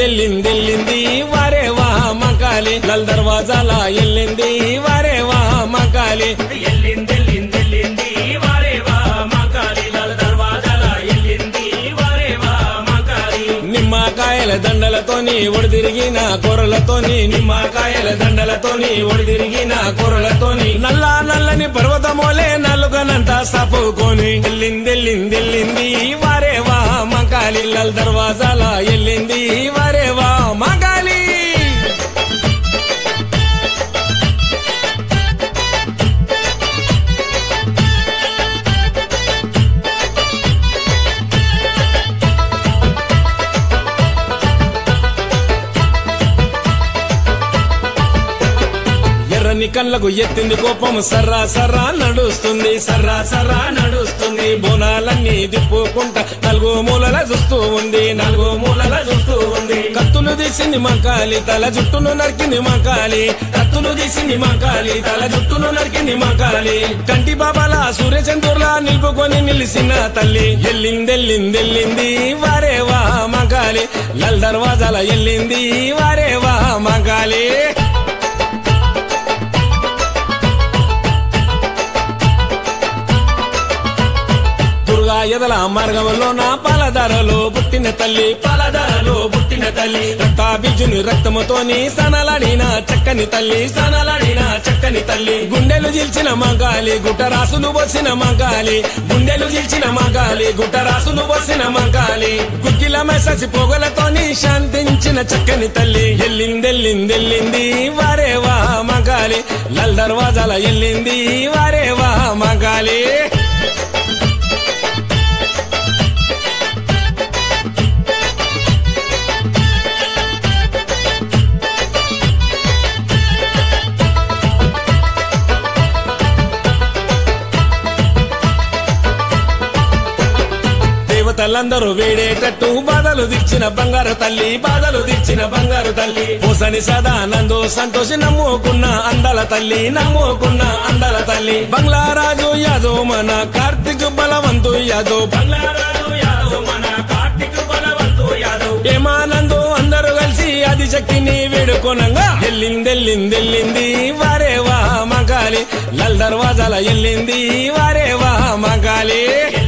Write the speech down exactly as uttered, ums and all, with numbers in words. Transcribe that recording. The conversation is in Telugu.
ఎల్లిందెల్లింది వారే వా మకాలి లల్ దర్వాజాల ఎల్లింది వారే వా మకాలి ఎల్లిందెల్లిందెల్లింది వారే వా మకాలి లల్ దర్వాజాల ఎల్లింది వారే వా మకాలి నిమ్మకాయల దండలతోని ఒడిదిరిగిన కూరలతోని నిమ్మకాయల దండలతోని ఒడిదిరిగిన కూరలతోని నల్ల నల్లని పర్వతమోలే నలుగనంతా సపుకొని ఎల్లిందెల్లిందెల్లింది వారే వా మకాలి లల్ దర్వాజాల ఎల్లింది వారే వా మకాలి ఎర్రని కళ్ళకు ఎత్తింది కోపం సర్రా సర్రా నడుస్తుంది సర్రా సర్రా నడుస్తుంది బోనాలన్నీ దిప్పుకుంటా నలుగు మూలల చూస్తూ ఉంది నలుగు మూలల చూస్తూ ఉంది కత్తులు తీసింది మకాలి తల జుట్టును నరికింది మకాలి కత్తులు తీసింది మకాలి తల జుట్టును నరికింది మకాలి కంటి బాబాల సూర్యచంద్రులా నిలుపుకొని నిలిసిన తల్లి ఎల్లిందెల్లిందెల్లింది వారే వా మకాలి లల్ దర్వాజాల ఎల్లింది వారే వా మకాలి ఎదల మార్గంలో నా పాలధారలో పుట్టిన తల్లి పాలధారలో పుట్టిన తల్లి రక్తాబీజుని రక్తముతోని సనలాడిన చక్కని తల్లి సనలాడిన చక్కని తల్లి గుండెలు జిల్చిన మగాలి గుట్టరాసులు పోసిన మగాలి గుండెలు జిల్చిన మగాలి గుట్టరాసులు పోసిన మగాలి గుగ్గిల మెససి పొగలతోని శాంతించిన చక్కని తల్లి ఎల్లిందెల్లిందెల్లింది వారే వా మగాలి లల్ దర్వాజాల ఎల్లింది వారే వా మగాలి దేవతలందరూ వేడేటట్టు బాధలు దిచ్చిన బంగారు తల్లి బాధలు దిచ్చిన బంగారు తల్లి పూసని సదానందో సంతోషి నమ్ముకున్న అందాల తల్లి నమ్ముకున్న అందాల తల్లి బంగ్లారాజు యాదవ్ మన కార్తిక్ బలవంతు యాదవ్ బంగ్లారాజు యాదవ్ మన కార్తిక్ బలవంతు యాదవ్ ఏమానందో అందరూ కలిసి ఆది శక్తిని వేడుకొనంగా ఎల్లిందెల్లిందెల్లింది వారే వా మకాలి లల్ దర్వాజాల ఎల్లింది వారే వా మకాలి